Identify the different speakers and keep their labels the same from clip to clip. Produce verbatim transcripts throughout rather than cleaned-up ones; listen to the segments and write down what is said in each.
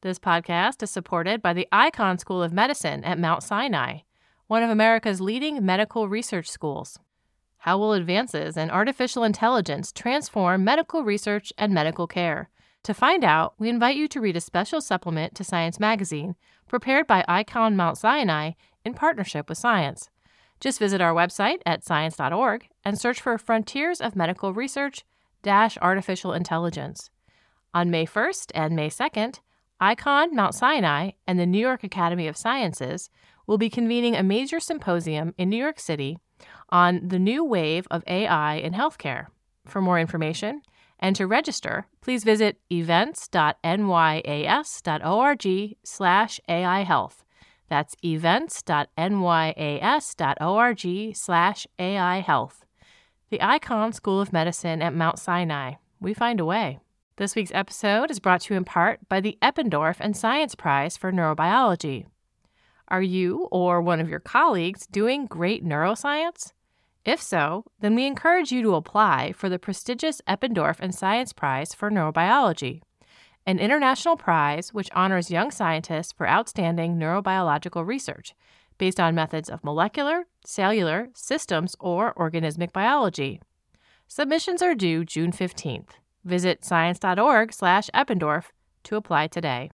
Speaker 1: This podcast is supported by the Icahn School of Medicine at Mount Sinai, one of America's leading medical research schools. How will advances in artificial intelligence transform medical research and medical care? To find out, we invite you to read a special supplement to Science Magazine prepared by Icahn Mount Sinai in partnership with Science. Just visit our website at science dot org and search for Frontiers of Medical Research dash Artificial Intelligence. On May first and May second, Icahn Mount Sinai and the New York Academy of Sciences will be convening a major symposium in New York City on the new wave of A I in healthcare. For more information and to register, please visit events dot n y a s dot org slash A I health. That's events dot n y a s dot org slash A I health. The Icahn School of Medicine at Mount Sinai. We find a way. This week's episode is brought to you in part by the Eppendorf and Science Prize for Neurobiology. Are you or one of your colleagues doing great neuroscience? If so, then we encourage you to apply for the prestigious Eppendorf and Science Prize for Neurobiology, an international prize which honors young scientists for outstanding neurobiological research based on methods of molecular, cellular, systems, or organismic biology. Submissions are due June fifteenth. Visit science dot org slash Eppendorf to apply today.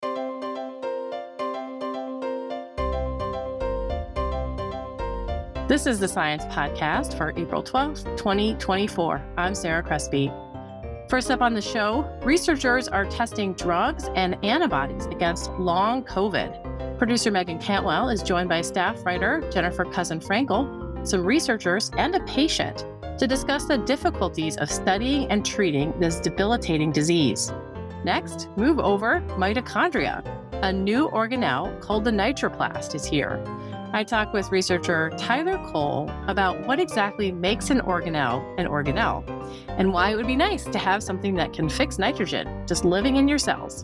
Speaker 1: This is the Science Podcast for April twelfth, twenty twenty-four. I'm Sarah Crespi. First up on the show, researchers are testing drugs and antibodies against long COVID. Producer Megan Cantwell is joined by staff writer Jennifer Cousin-Frankel, some researchers, and a patient to discuss the difficulties of studying and treating this debilitating disease. Next, move over mitochondria. A new organelle called the nitroplast is here. I talk with researcher Tyler Cole about what exactly makes an organelle an organelle and why it would be nice to have something that can fix nitrogen just living in your cells.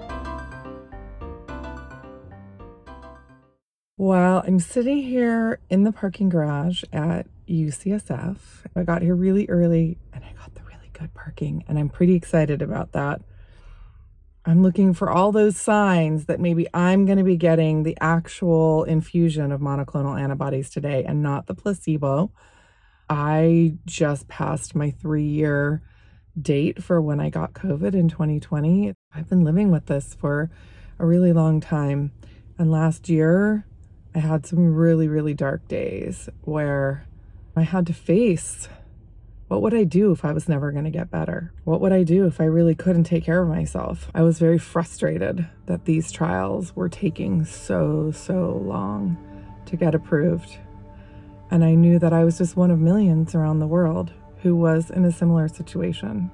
Speaker 2: Well, I'm sitting here in the parking garage at U C S F. I got here really early and I got the really good parking, and I'm pretty excited about that. I'm looking for all those signs that maybe I'm going to be getting the actual infusion of monoclonal antibodies today and not the placebo. I just passed my three-year date for when I got COVID in twenty twenty. I've been living with this for a really long time. And last year, I had some really, really dark days where I had to face, what would I do if I was never going to get better? What would I do if I really couldn't take care of myself? I was very frustrated that these trials were taking so, so long to get approved. And I knew that I was just one of millions around the world who was in a similar situation.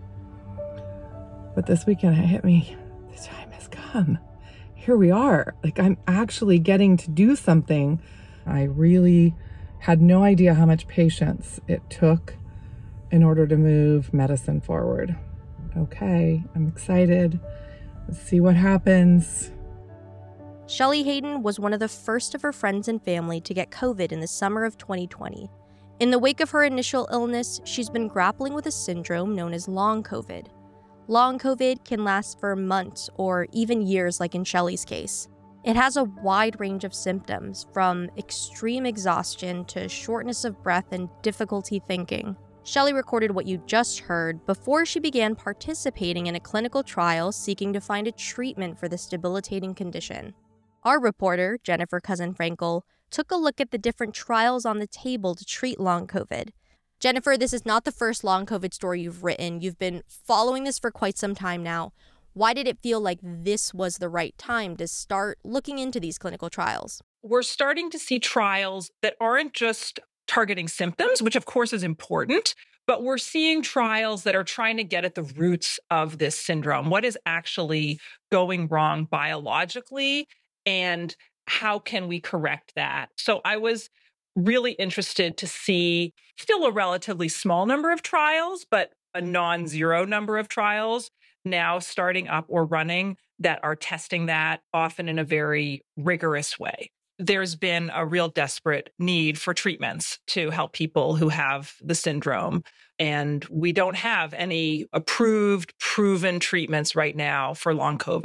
Speaker 2: But this weekend it hit me. The time has come. Here we are. Like, I'm actually getting to do something. I really had no idea how much patience it took in order to move medicine forward. Okay, I'm excited. Let's see what happens.
Speaker 3: Shelley Hayden was one of the first of her friends and family to get COVID in the summer of twenty twenty. In the wake of her initial illness, she's been grappling with a syndrome known as long COVID. Long COVID can last for months or even years, like in Shelley's case. It has a wide range of symptoms, from extreme exhaustion to shortness of breath and difficulty thinking. Shelley recorded what you just heard before she began participating in a clinical trial seeking to find a treatment for this debilitating condition. Our reporter, Jennifer Cousin-Frankel, took a look at the different trials on the table to treat long COVID. Jennifer, this is not the first long COVID story you've written. You've been following this for quite some time now. Why did it feel like this was the right time to start looking into these clinical trials?
Speaker 4: We're starting to see trials that aren't just targeting symptoms, which of course is important, but we're seeing trials that are trying to get at the roots of this syndrome. What is actually going wrong biologically, and how can we correct that? So I was really interested to see still a relatively small number of trials, but a non-zero number of trials now starting up or running that are testing that, often in a very rigorous way. There's been a real desperate need for treatments to help people who have the syndrome. And we don't have any approved, proven treatments right now for long COVID.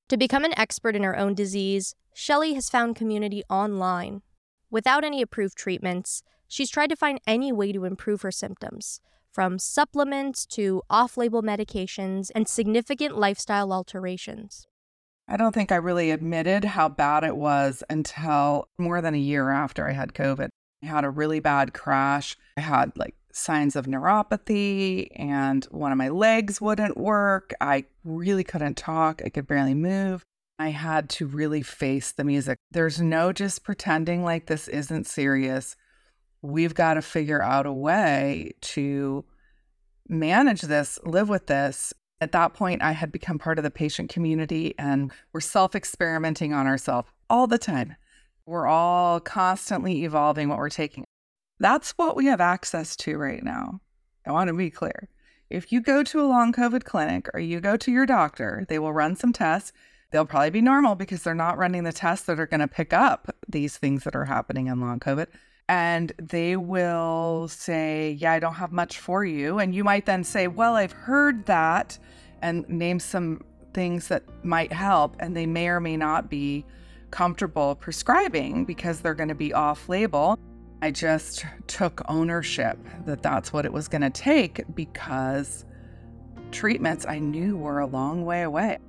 Speaker 3: To become an expert in her own disease, Shelley has found community online. Without any approved treatments, she's tried to find any way to improve her symptoms, from supplements to off-label medications and significant lifestyle alterations.
Speaker 2: I don't think I really admitted how bad it was until more than a year after I had COVID. I had a really bad crash. I had like signs of neuropathy and one of my legs wouldn't work. I really couldn't talk. I could barely move. I had to really face the music. There's no just pretending like this isn't serious. We've got to figure out a way to manage this, live with this. At that point, I had become part of the patient community and we're self-experimenting on ourselves all the time. We're all constantly evolving what we're taking. That's what we have access to right now. I want to be clear. If you go to a long COVID clinic or you go to your doctor, they will run some tests. They'll probably be normal because they're not running the tests that are going to pick up these things that are happening in long COVID. And they will say, yeah, I don't have much for you. And you might then say, well, I've heard that, and name some things that might help. And they may or may not be comfortable prescribing because they're going to be off-label. I just took ownership that that's what it was going to take because treatments I knew were a long way away.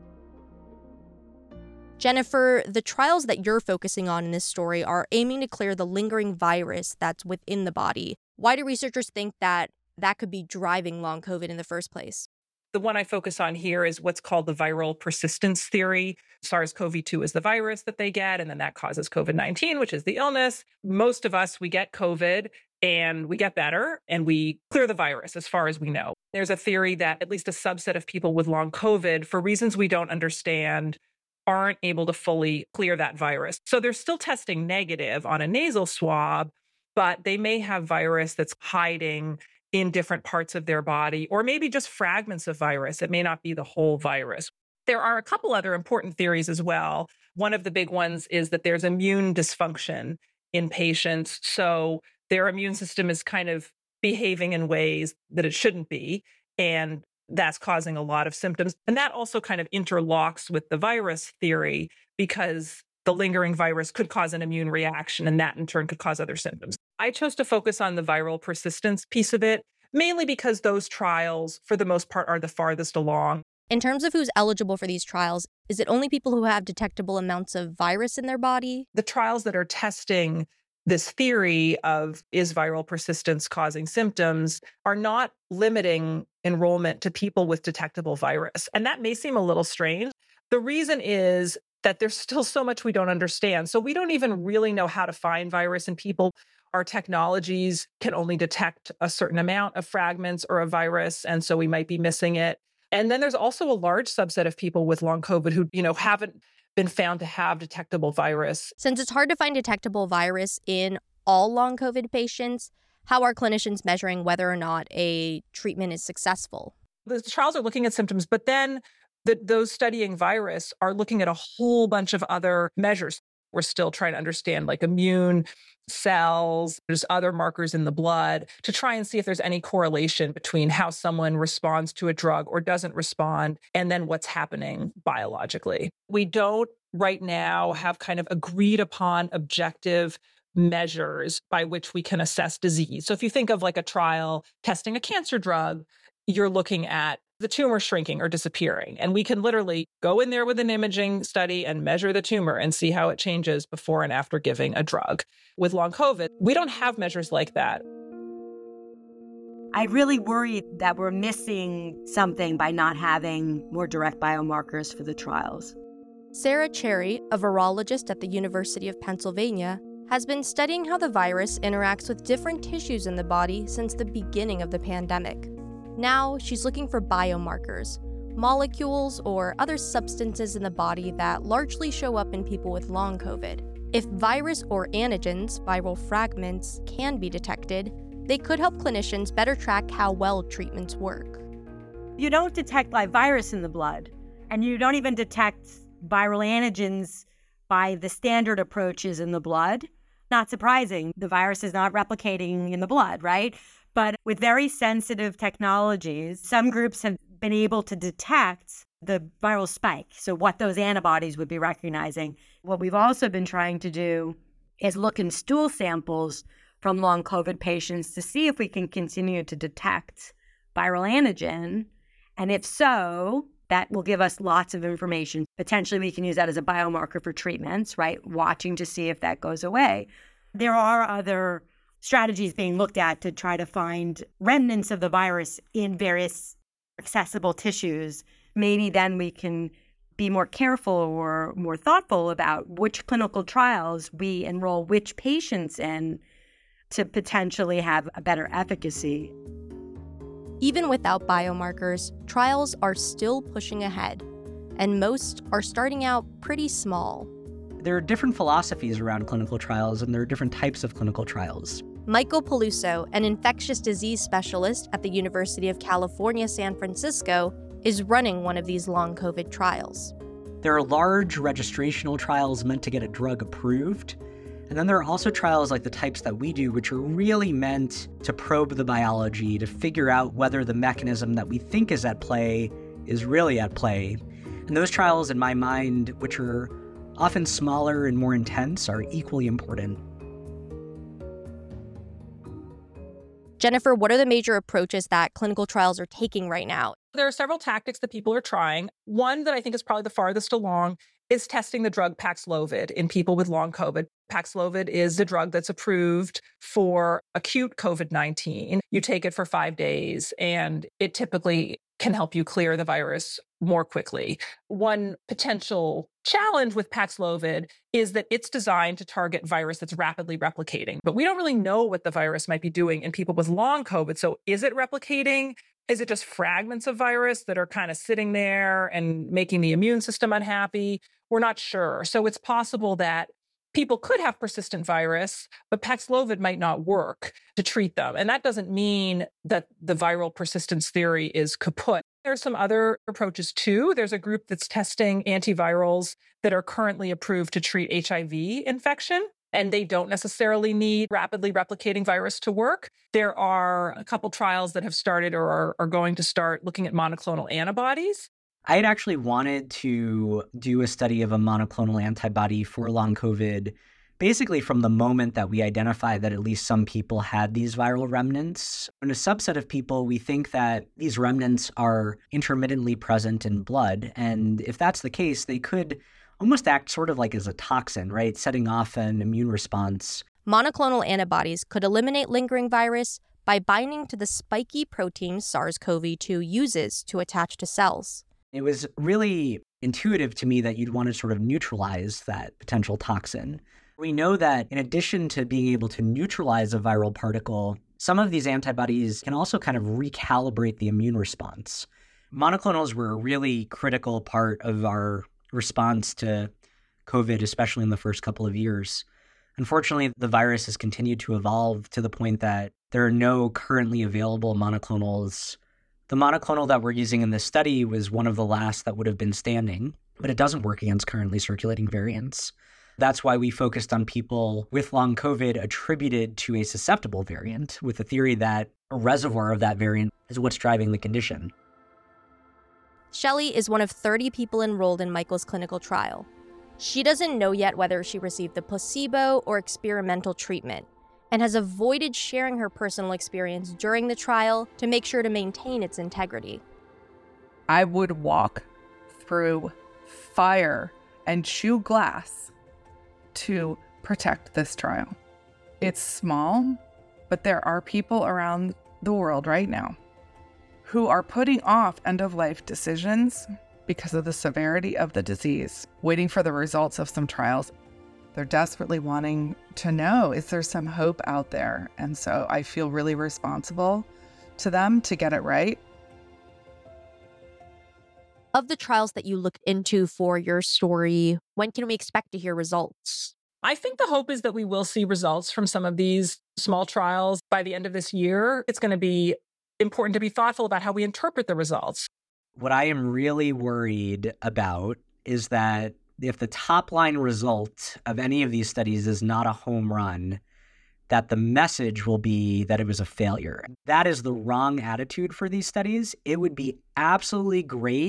Speaker 3: Jennifer, the trials that you're focusing on in this story are aiming to clear the lingering virus that's within the body. Why do researchers think that that could be driving long COVID in the first place?
Speaker 4: The one I focus on here is what's called the viral persistence theory. SARS-C o V two is the virus that they get, and then that causes COVID nineteen, which is the illness. Most of us, we get COVID and we get better and we clear the virus as far as we know. There's a theory that at least a subset of people with long COVID, for reasons we don't understand, aren't able to fully clear that virus. So they're still testing negative on a nasal swab, but they may have virus that's hiding in different parts of their body, or maybe just fragments of virus. It may not be the whole virus. There are a couple other important theories as well. One of the big ones is that there's immune dysfunction in patients. So their immune system is kind of behaving in ways that it shouldn't be. And that's causing a lot of symptoms. And that also kind of interlocks with the virus theory because the lingering virus could cause an immune reaction, and that in turn could cause other symptoms. I chose to focus on the viral persistence piece of it, mainly because those trials, for the most part, are the farthest along.
Speaker 3: In terms of who's eligible for these trials, is it only people who have detectable amounts of virus in their body?
Speaker 4: The trials that are testing this theory of is viral persistence causing symptoms are not limiting enrollment to people with detectable virus. And that may seem a little strange. The reason is that there's still so much we don't understand. So we don't even really know how to find virus in people. Our technologies can only detect a certain amount of fragments or a virus, and so we might be missing it. And then there's also a large subset of people with long COVID who, you know, haven't been found to have detectable virus.
Speaker 3: Since it's hard to find detectable virus in all long COVID patients, how are clinicians measuring whether or not a treatment is successful?
Speaker 4: The trials are looking at symptoms, but then the, those studying virus are looking at a whole bunch of other measures. We're still trying to understand like immune cells, there's other markers in the blood to try and see if there's any correlation between how someone responds to a drug or doesn't respond and then what's happening biologically. We don't right now have kind of agreed upon objective measures by which we can assess disease. So if you think of like a trial testing a cancer drug, you're looking at the tumor shrinking or disappearing. And we can literally go in there with an imaging study and measure the tumor and see how it changes before and after giving a drug. With long COVID, we don't have measures like that.
Speaker 5: I really worry that we're missing something by not having more direct biomarkers for the trials.
Speaker 3: Sarah Cherry, a virologist at the University of Pennsylvania, has been studying how the virus interacts with different tissues in the body since the beginning of the pandemic. Now, she's looking for biomarkers, molecules or other substances in the body that largely show up in people with long COVID. If virus or antigens, viral fragments, can be detected, they could help clinicians better track how well treatments work.
Speaker 5: You don't detect live virus in the blood, and you don't even detect viral antigens by the standard approaches in the blood. Not surprising, the virus is not replicating in the blood, right? But with very sensitive technologies, some groups have been able to detect the viral spike, so what those antibodies would be recognizing. What we've also been trying to do is look in stool samples from long COVID patients to see if we can continue to detect viral antigen. And if so, that will give us lots of information. Potentially, we can use that as a biomarker for treatments, right? Watching to see if that goes away. There are other strategies being looked at to try to find remnants of the virus in various accessible tissues. Maybe then we can be more careful or more thoughtful about which clinical trials we enroll which patients in to potentially have a better efficacy.
Speaker 3: Even without biomarkers, trials are still pushing ahead, and most are starting out pretty small.
Speaker 6: There are different philosophies around clinical trials, and there are different types of clinical trials.
Speaker 3: Michael Peluso, an infectious disease specialist at the University of California, San Francisco, is running one of these long COVID trials.
Speaker 6: There are large registrational trials meant to get a drug approved. And then there are also trials like the types that we do, which are really meant to probe the biology, to figure out whether the mechanism that we think is at play is really at play. And those trials, in my mind, which are often smaller and more intense, are equally important.
Speaker 3: Jennifer, what are the major approaches that clinical trials are taking right now?
Speaker 4: There are several tactics that people are trying. One that I think is probably the farthest along is testing the drug Paxlovid in people with long COVID. Paxlovid is the drug that's approved for acute COVID nineteen. You take it for five days, and it typically can help you clear the virus more quickly. One potential challenge with Paxlovid is that it's designed to target virus that's rapidly replicating. But we don't really know what the virus might be doing in people with long COVID. So is it replicating? Is it just fragments of virus that are kind of sitting there and making the immune system unhappy? We're not sure. So it's possible that people could have persistent virus, but Paxlovid might not work to treat them. And that doesn't mean that the viral persistence theory is kaput. There's some other approaches too. There's a group that's testing antivirals that are currently approved to treat H I V infection, and they don't necessarily need rapidly replicating virus to work. There are a couple trials that have started or are, are going to start looking at monoclonal antibodies.
Speaker 6: I had actually wanted to do a study of a monoclonal antibody for long COVID, basically from the moment that we identified that at least some people had these viral remnants. In a subset of people, we think that these remnants are intermittently present in blood. And if that's the case, they could almost act sort of like as a toxin, right? Setting off an immune response.
Speaker 3: Monoclonal antibodies could eliminate lingering virus by binding to the spiky protein SARS-C o V two uses to attach to cells.
Speaker 6: It was really intuitive to me that you'd want to sort of neutralize that potential toxin. We know that in addition to being able to neutralize a viral particle, some of these antibodies can also kind of recalibrate the immune response. Monoclonals were a really critical part of our response to COVID, especially in the first couple of years. Unfortunately, the virus has continued to evolve to the point that there are no currently available monoclonals. The monoclonal that we're using in this study was one of the last that would have been standing, but it doesn't work against currently circulating variants. That's why we focused on people with long COVID attributed to a susceptible variant, with the theory that a reservoir of that variant is what's driving the condition.
Speaker 3: Shelley is one of thirty people enrolled in Michael's clinical trial. She doesn't know yet whether she received the placebo or experimental treatment, and has avoided sharing her personal experience during the trial to make sure to maintain its integrity.
Speaker 2: I would walk through fire and chew glass to protect this trial. It's small, but there are people around the world right now who are putting off end-of-life decisions because of the severity of the disease, waiting for the results of some trials. They're desperately wanting to know, is there some hope out there? And so I feel really responsible to them to get it right.
Speaker 3: Of the trials that you looked into for your story, when can we expect to hear results?
Speaker 4: I think the hope is that we will see results from some of these small trials by the end of this year. It's going to be important to be thoughtful about how we interpret the results.
Speaker 6: What I am really worried about is that if the top line result of any of these studies is not a home run, that the message will be that it was a failure. That is the wrong attitude for these studies. It would be absolutely great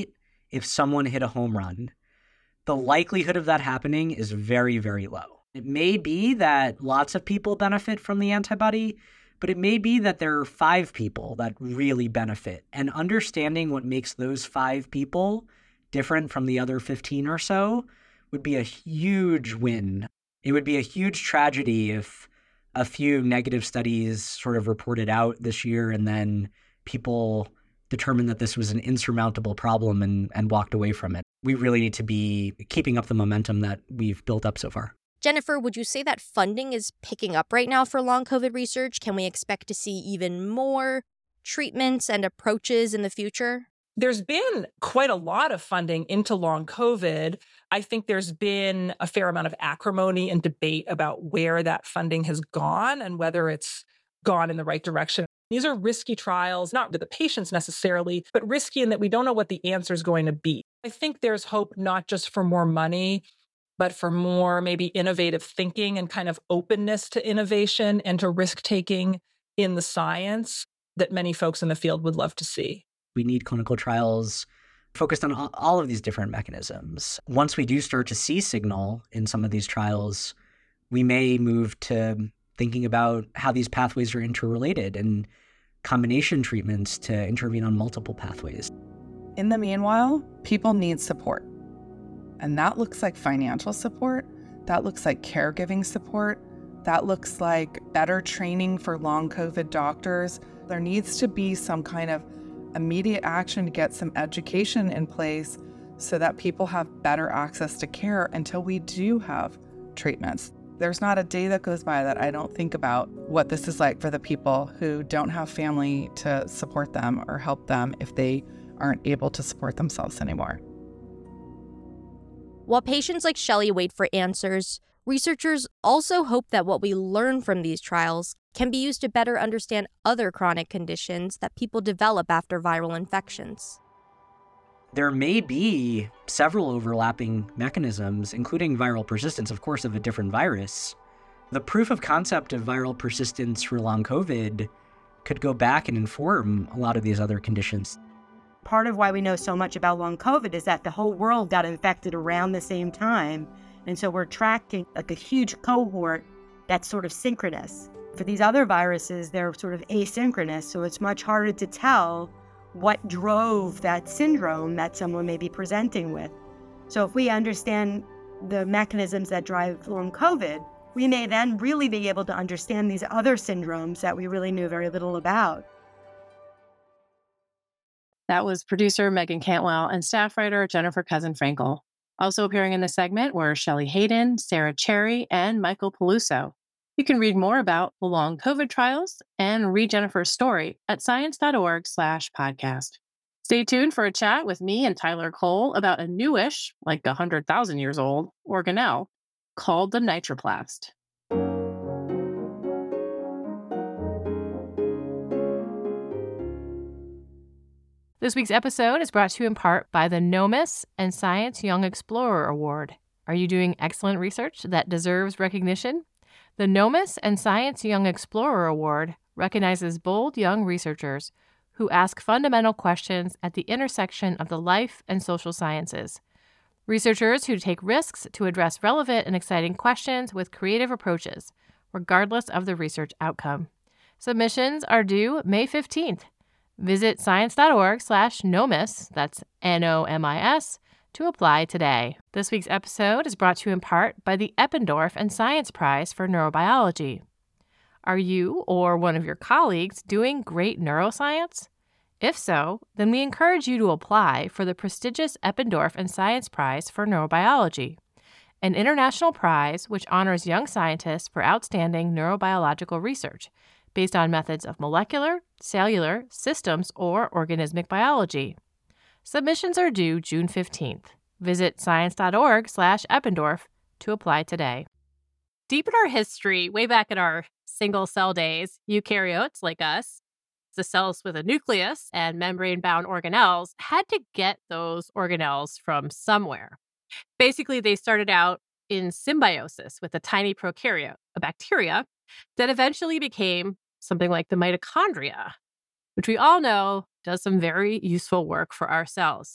Speaker 6: if someone hit a home run, the likelihood of that happening is very, very low. It may be that lots of people benefit from the antibody, but it may be that there are five people that really benefit. And understanding what makes those five people different from the other fifteen or so would be a huge win. It would be a huge tragedy if a few negative studies sort of reported out this year and then people determined that this was an insurmountable problem and, and walked away from it. We really need to be keeping up the momentum that we've built up so far.
Speaker 3: Jennifer, would you say that funding is picking up right now for long COVID research? Can we expect to see even more treatments and approaches in the future?
Speaker 4: There's been quite a lot of funding into long COVID. I think there's been a fair amount of acrimony and debate about where that funding has gone and whether it's gone in the right direction. These are risky trials, not to the patients necessarily, but risky in that we don't know what the answer is going to be. I think there's hope not just for more money, but for more maybe innovative thinking and kind of openness to innovation and to risk-taking in the science that many folks in the field would love to see.
Speaker 6: We need clinical trials focused on all of these different mechanisms. Once we do start to see signal in some of these trials, we may move to thinking about how these pathways are interrelated and combination treatments to intervene on multiple pathways.
Speaker 2: In the meanwhile, people need support. And that looks like financial support. That looks like caregiving support. That looks like better training for long COVID doctors. There needs to be some kind of immediate action to get some education in place so that people have better access to care until we do have treatments. There's not a day that goes by that I don't think about what this is like for the people who don't have family to support them or help them if they aren't able to support themselves anymore.
Speaker 3: While patients like Shelley wait for answers, researchers also hope that what we learn from these trials can be used to better understand other chronic conditions that people develop after viral infections.
Speaker 6: There may be several overlapping mechanisms, including viral persistence, of course, of a different virus. The proof of concept of viral persistence for long COVID could go back and inform a lot of these other conditions.
Speaker 5: Part of why we know so much about long COVID is that the whole world got infected around the same time. And so we're tracking like a huge cohort that's sort of synchronous. For these other viruses, they're sort of asynchronous. So it's much harder to tell what drove that syndrome that someone may be presenting with. So if we understand the mechanisms that drive long COVID, we may then really be able to understand these other syndromes that we really knew very little about.
Speaker 1: That was producer Megan Cantwell and staff writer Jennifer Cousin-Frankel. Also appearing in the segment were Shelley Hayden, Sarah Cherry, and Michael Peluso. You can read more about the long COVID trials and read Jennifer's story at science.org slash podcast. Stay tuned for a chat with me and Tyler Cole about a newish, like one hundred thousand years old, organelle called the nitroplast. This week's episode is brought to you in part by the NOMIS and Science Young Explorer Award. Are you doing excellent research that deserves recognition? The NOMIS and Science Young Explorer Award recognizes bold young researchers who ask fundamental questions at the intersection of the life and social sciences. Researchers who take risks to address relevant and exciting questions with creative approaches, regardless of the research outcome. Submissions are due May fifteenth. Visit science.org slash NOMIS, that's N O M I S, to apply today. This week's episode is brought to you in part by the Eppendorf and Science Prize for Neurobiology. Are you or one of your colleagues doing great neuroscience? If so, then we encourage you to apply for the prestigious Eppendorf and Science Prize for Neurobiology, an international prize which honors young scientists for outstanding neurobiological research based on methods of molecular, cellular, systems, or organismic biology. Submissions are due June fifteenth. Visit science.org slash Eppendorf to apply today. Deep in our history, way back in our single-cell days, eukaryotes like us, the cells with a nucleus and membrane-bound organelles, had to get those organelles from somewhere. Basically, they started out in symbiosis with a tiny prokaryote, a bacteria, that eventually became something like the mitochondria, which we all know does some very useful work for our cells.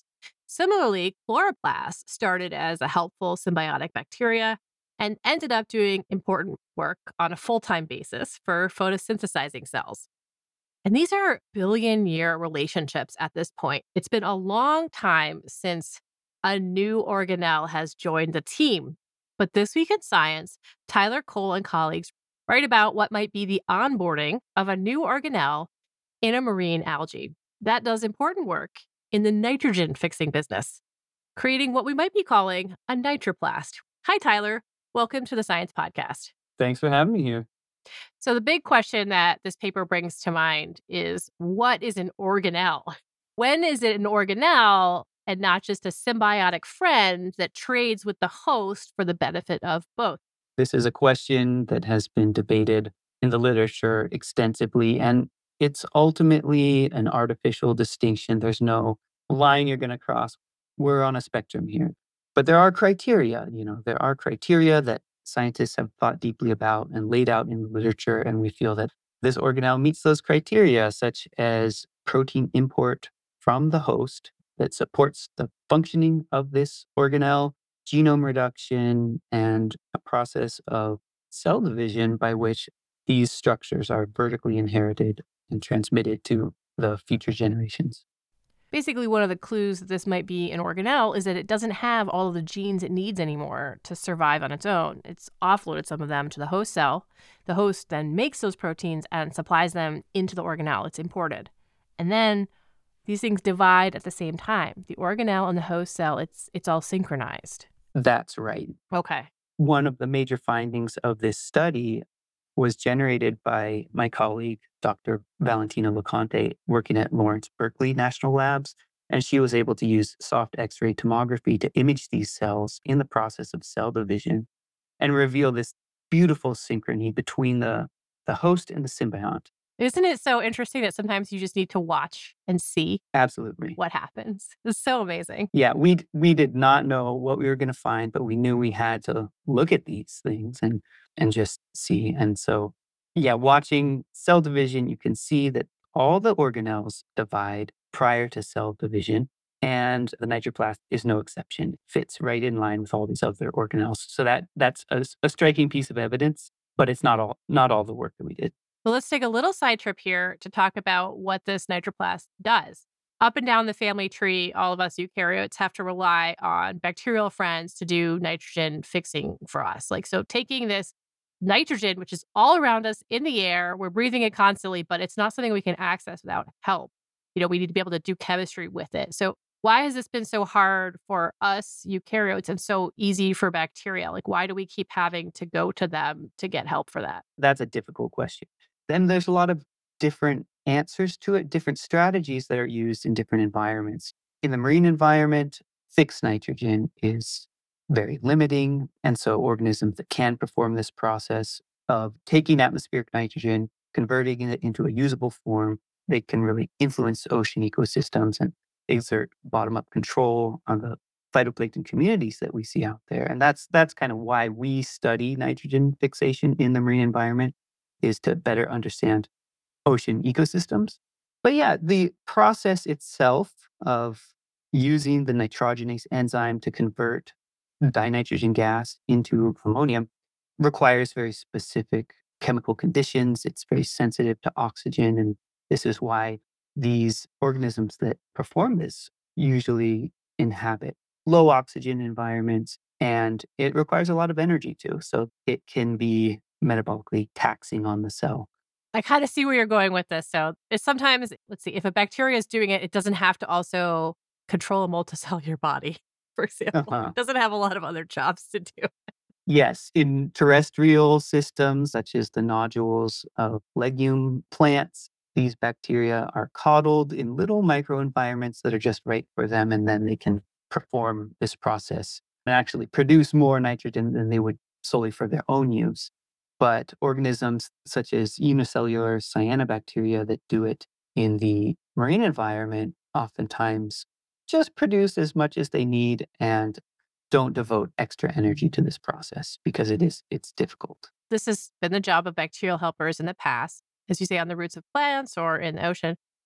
Speaker 1: Similarly, chloroplasts started as a helpful symbiotic bacteria and ended up doing important work on a full-time basis for photosynthesizing cells. And these are billion year relationships at this point. It's been a long time since a new organelle has joined the team. But this week in science, Tyler Cole and colleagues write about what might be the onboarding of a new organelle in a marine algae that does important work in the nitrogen fixing business, creating what we might be calling a nitroplast. Hi, Tyler. Welcome to the Science Podcast.
Speaker 7: Thanks for having me here.
Speaker 1: So the big question that this paper brings to mind is, what is an organelle? When is it an organelle and not just a symbiotic friend that trades with the host for the benefit of both?
Speaker 7: This is a question that has been debated in the literature extensively, and it's ultimately an artificial distinction. There's no line you're going to cross. We're on a spectrum here. But there are criteria, you know, there are criteria that scientists have thought deeply about and laid out in the literature, and we feel that this organelle meets those criteria, such as protein import from the host that supports the functioning of this organelle, genome reduction, and a process of cell division by which these structures are vertically inherited and transmitted to the future generations.
Speaker 1: Basically, one of the clues that this might be an organelle is that it doesn't have all of the genes it needs anymore to survive on its own. It's offloaded some of them to the host cell. The host then makes those proteins and supplies them into the organelle. It's imported. And then these things divide at the same time. The organelle and the host cell, it's it's all synchronized.
Speaker 7: That's right.
Speaker 1: Okay.
Speaker 7: One of the major findings of this study was generated by my colleague, Doctor Valentina Loconte, working at Lawrence Berkeley National Labs. And she was able to use soft X-ray tomography to image these cells in the process of cell division and reveal this beautiful synchrony between the, the host and the symbiont.
Speaker 1: Isn't it so interesting that sometimes you just need to watch and see
Speaker 7: Absolutely.
Speaker 1: what happens? It's so amazing.
Speaker 7: Yeah, we we did not know what we were going to find, but we knew we had to look at these things and and just see. And so, yeah, watching cell division, you can see that all the organelles divide prior to cell division, and the nitroplast is no exception. It fits right in line with all these other organelles. So that that's a, a striking piece of evidence, but it's not all not all the work that we did.
Speaker 1: Well, let's take a little side trip here to talk about what this nitroplast does. Up and down the family tree, all of us eukaryotes have to rely on bacterial friends to do nitrogen fixing for us. Like, so taking this nitrogen, which is all around us in the air, we're breathing it constantly, but it's not something we can access without help. You know, we need to be able to do chemistry with it. So why has this been so hard for us eukaryotes and so easy for bacteria? Like, why do we keep having to go to them to get help for that?
Speaker 7: That's a difficult question. Then there's a lot of different answers to it, different strategies that are used in different environments. In the marine environment, fixed nitrogen is very limiting. And so organisms that can perform this process of taking atmospheric nitrogen, converting it into a usable form, they can really influence ocean ecosystems and exert bottom-up control on the phytoplankton communities that we see out there. And that's that's kind of why we study nitrogen fixation in the marine environment, is to better understand ocean ecosystems. But yeah, the process itself of using the nitrogenase enzyme to convert dinitrogen gas into ammonium requires very specific chemical conditions. It's very sensitive to oxygen. And this is why these organisms that perform this usually inhabit low oxygen environments, and it requires a lot of energy too. So it can be metabolically taxing on the cell.
Speaker 1: I kind of see where you're going with this. So it's sometimes, let's see, if a bacteria is doing it, it doesn't have to also control a multicellular body, for example.
Speaker 7: Uh-huh.
Speaker 1: It doesn't have a lot of other jobs to do.
Speaker 7: Yes, in terrestrial systems, such as the nodules of legume plants, these bacteria are coddled in little microenvironments that are just right for them, and then they can perform this process and actually produce more nitrogen than they would solely for their own use. But organisms such as unicellular cyanobacteria that do it in the marine environment oftentimes just produce as much as they need and don't devote extra energy to this process because it is it's difficult.
Speaker 1: This has been the job of bacterial helpers in the past, as you say, on the roots of plants or in the ocean.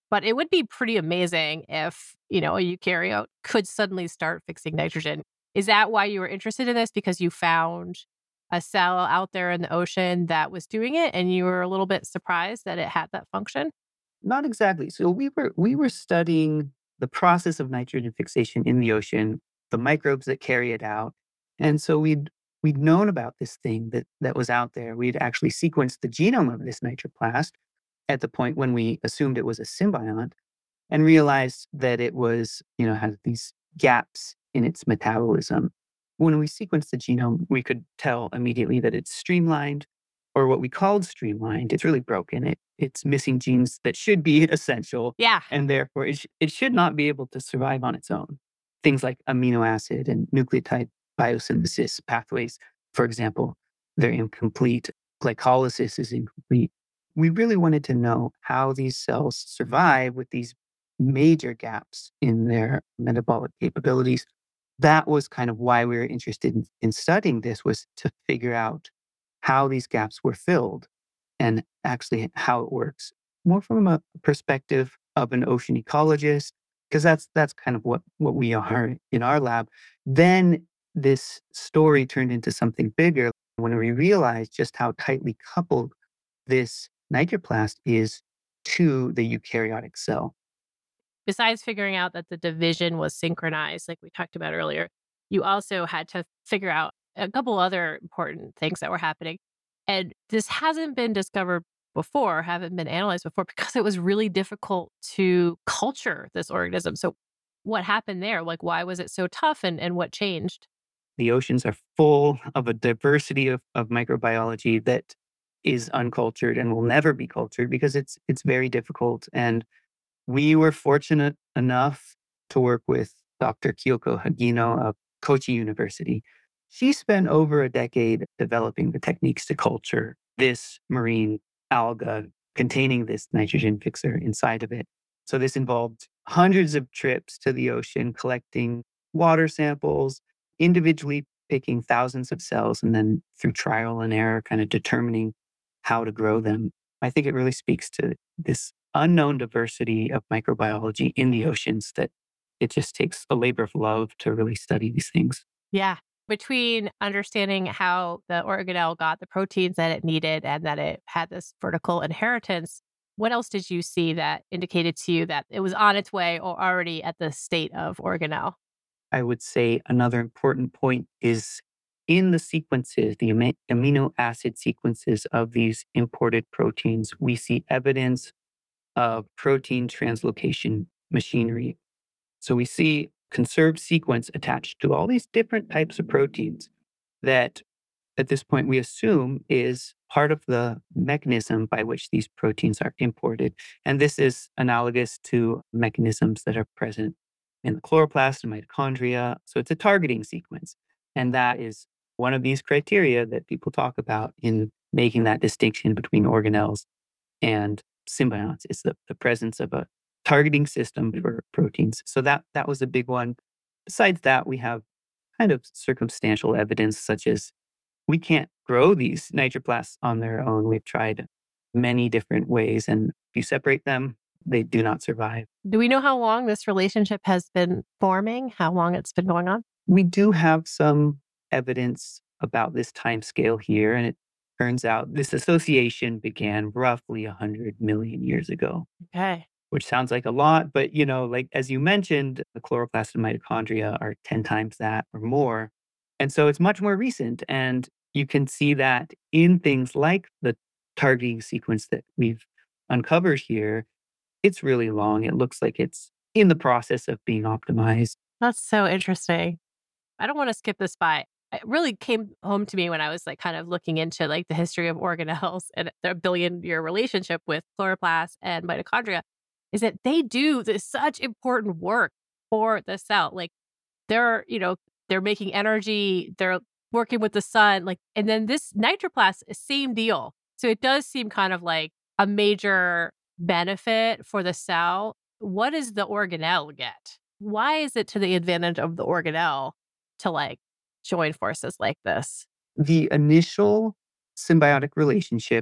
Speaker 1: But it would be pretty amazing if, you know, a eukaryote could suddenly start fixing nitrogen. Is that why you were interested in this? Because you found a cell out there in the ocean that was doing it and you were a little bit surprised that it had that function?
Speaker 7: Not exactly. So we were we were studying the process of nitrogen fixation in the ocean, the microbes that carry it out. And so we'd we'd known about this thing that that was out there. We'd actually sequenced the genome of this nitroplast at the point when we assumed it was a symbiont and realized that it was, you know, had these gaps in its metabolism. When we sequenced the genome, we could tell immediately that it's streamlined, or what we called streamlined. It's really broken. It it's missing genes that should be essential,
Speaker 1: Yeah.
Speaker 7: and therefore it, sh- it should not be able to survive on its own. Things like amino acid and nucleotide biosynthesis pathways, for example, they're incomplete. Glycolysis is incomplete. We really wanted to know how these cells survive with these major gaps in their metabolic capabilities. That was kind of why we were interested in, in studying this, was to figure out how these gaps were filled and actually how it works, more from a perspective of an ocean ecologist, because that's that's kind of what what we are in our lab. Then this story turned into something bigger when we realized just how tightly coupled this nitroplast is to the eukaryotic cell.
Speaker 1: Besides figuring out that the division was synchronized, like we talked about earlier, you also had to figure out a couple other important things that were happening. And this hasn't been discovered before, haven't been analyzed before, because it was really difficult to culture this organism. So what happened there? Like, why was it so tough and, and what changed?
Speaker 7: The oceans are full of a diversity of, of microbiology that is uncultured and will never be cultured because it's it's very difficult. And we were fortunate enough to work with Doctor Kyoko Hagino of Kochi University. She spent over a decade developing the techniques to culture this marine alga containing this nitrogen fixer inside of it. So this involved hundreds of trips to the ocean, collecting water samples, individually picking thousands of cells, and then through trial and error, kind of determining how to grow them. I think it really speaks to this unknown diversity of microbiology in the oceans that it just takes a labor of love to really study these things.
Speaker 1: Yeah. Between understanding how the organelle got the proteins that it needed and that it had this vertical inheritance, what else did you see that indicated to you that it was on its way or already at the state of organelle?
Speaker 7: I would say another important point is in the sequences, the ami- amino acid sequences of these imported proteins, we see evidence of protein translocation machinery. So we see conserved sequence attached to all these different types of proteins that at this point we assume is part of the mechanism by which these proteins are imported. And this is analogous to mechanisms that are present in the chloroplast and mitochondria. So it's a targeting sequence. And that is one of these criteria that people talk about in making that distinction between organelles and symbionts, is the, the presence of a targeting system for proteins. So that that was a big one. Besides that, we have kind of circumstantial evidence, such as we can't grow these nitroplasts on their own. We've tried many different ways, and if you separate them, they do not survive.
Speaker 1: Do we know how long this relationship has been forming? How long it's been going on?
Speaker 7: We do have some evidence about this time scale here, and it turns out this association began roughly one hundred million years ago,
Speaker 1: Okay.
Speaker 7: which sounds like a lot, but you know, like as you mentioned, the chloroplast and mitochondria are ten times that or more. And so it's much more recent. And you can see that in things like the targeting sequence that we've uncovered here. It's really long. It looks like it's in the process of being optimized.
Speaker 1: That's so interesting. I don't want to skip this by. It really came home to me when I was like kind of looking into like the history of organelles and their billion year relationship with chloroplasts and mitochondria, is that they do this such important work for the cell. Like they're, you know, they're making energy, they're working with the sun, like, and then this nitroplast, same deal. So it does seem kind of like a major benefit for the cell. What does the organelle get? Why is it to the advantage of the organelle to like join forces like this?
Speaker 7: The initial symbiotic relationship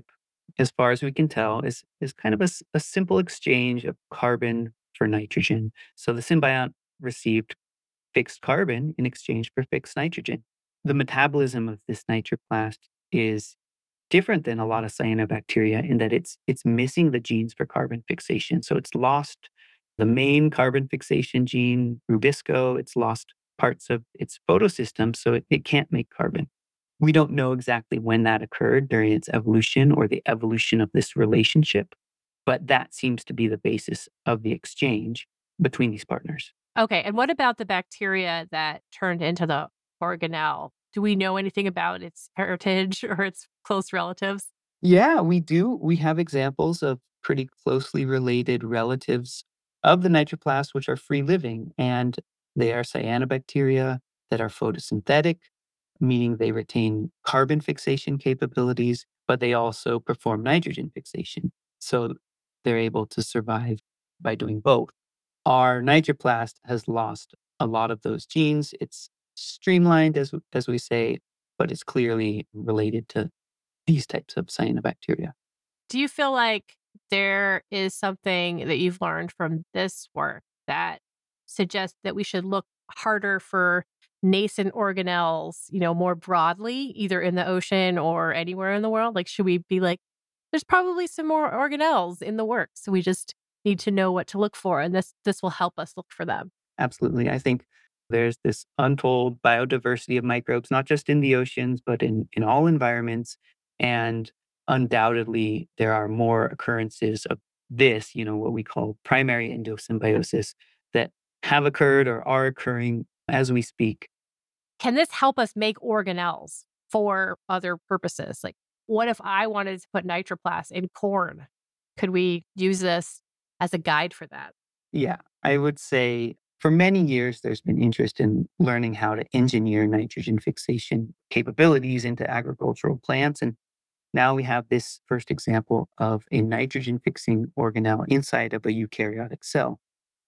Speaker 7: as far as we can tell, is, is kind of a, s- a simple exchange of carbon for nitrogen. So the symbiont received fixed carbon in exchange for fixed nitrogen. The metabolism of this nitroplast is different than a lot of cyanobacteria in that it's it's missing the genes for carbon fixation. So it's lost the main carbon fixation gene, rubisco. It's lost parts of its photosystem, so it, it can't make carbon. We don't know exactly when that occurred during its evolution or the evolution of this relationship, but that seems to be the basis of the exchange between these partners.
Speaker 1: Okay, and what about the bacteria that turned into the organelle? Do we know anything about its heritage or its close relatives?
Speaker 7: Yeah, we do. We have examples of pretty closely related relatives of the nitroplast, which are free living, and they are cyanobacteria that are photosynthetic, meaning they retain carbon fixation capabilities, but they also perform nitrogen fixation. So they're able to survive by doing both. Our nitroplast has lost a lot of those genes. It's streamlined, as, as we say, but it's clearly related to these types of cyanobacteria.
Speaker 1: Do you feel like there is something that you've learned from this work that suggests that we should look harder for nascent organelles, you know, more broadly, either in the ocean or anywhere in the world? Like, should we be like, there's probably some more organelles in the works. We just need to know what to look for, and this this will help us look for them.
Speaker 7: Absolutely. I think there's this untold biodiversity of microbes, not just in the oceans, but in, in all environments. And undoubtedly, there are more occurrences of this, you know, what we call primary endosymbiosis, that have occurred or are occurring as we speak.
Speaker 1: Can this help us make organelles for other purposes? Like, what if I wanted to put nitroplast in corn? Could we use this as a guide for that?
Speaker 7: Yeah, I would say for many years, there's been interest in learning how to engineer nitrogen fixation capabilities into agricultural plants. And now we have this first example of a nitrogen fixing organelle inside of a eukaryotic cell.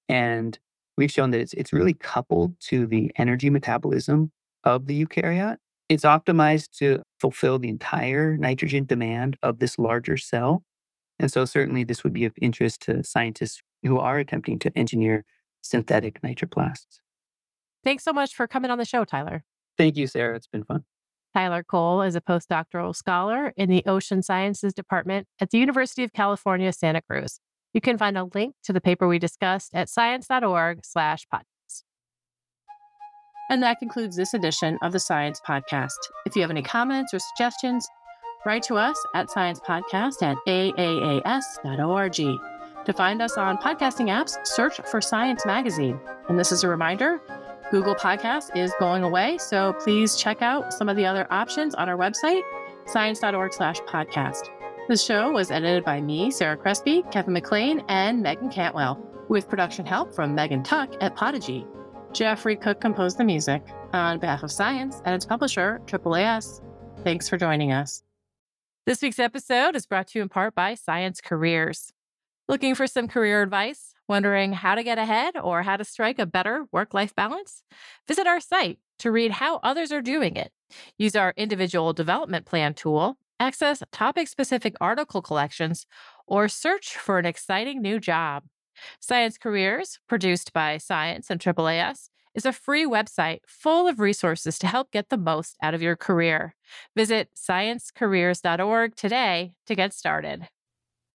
Speaker 7: And we've shown that it's, it's really coupled to the energy metabolism of the eukaryote. It's optimized to fulfill the entire nitrogen demand of this larger cell. And so certainly this would be of interest to scientists who are attempting to engineer synthetic nitroplasts.
Speaker 1: Thanks so much for coming on the show, Tyler.
Speaker 7: Thank you, Sarah. It's been fun.
Speaker 1: Tyler Cole is a postdoctoral scholar in the Ocean Sciences Department at the University of California, Santa Cruz. You can find a link to the paper we discussed at science.org slash podcast. And that concludes this edition of the Science Podcast. If you have any comments or suggestions, write to us at sciencepodcast at a a a s dot org. To find us on podcasting apps, search for Science Magazine. And this is a reminder, Google Podcasts is going away, so please check out some of the other options on our website, science.org slash podcast. This show was edited by me, Sarah Crespi, Kevin McLean, and Megan Cantwell, with production help from Megan Tuck at Podigy. Jeffrey Cook composed the music. On behalf of Science and its publisher, Triple A S, thanks for joining us. This week's episode is brought to you in part by Science Careers. Looking for some career advice? Wondering how to get ahead or how to strike a better work-life balance? Visit our site to read how others are doing it. Use our individual development plan tool, access topic-specific article collections, or search for an exciting new job. Science Careers, produced by Science and Triple A S, is a free website full of resources to help get the most out of your career. Visit science careers dot org today to get started.